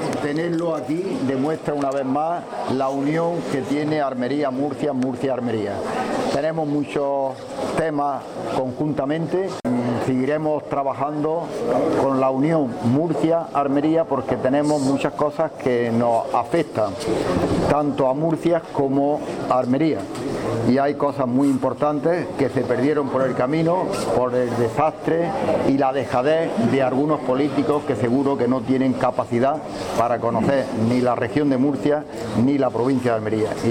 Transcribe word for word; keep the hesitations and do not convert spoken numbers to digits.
tenerlo aquí demuestra una vez más la unión que tiene Armería-Murcia, Murcia-Armería. Tenemos muchos temas conjuntamente. Seguiremos trabajando con la unión Murcia-Armería porque tenemos muchas cosas que nos afectan tanto a Murcia como a Armería. Y hay cosas muy importantes que se perdieron por el camino, por el desastre y la dejadez de algunos políticos que seguro que no tienen capacidad para conocer ni la región de Murcia ni la provincia de Almería.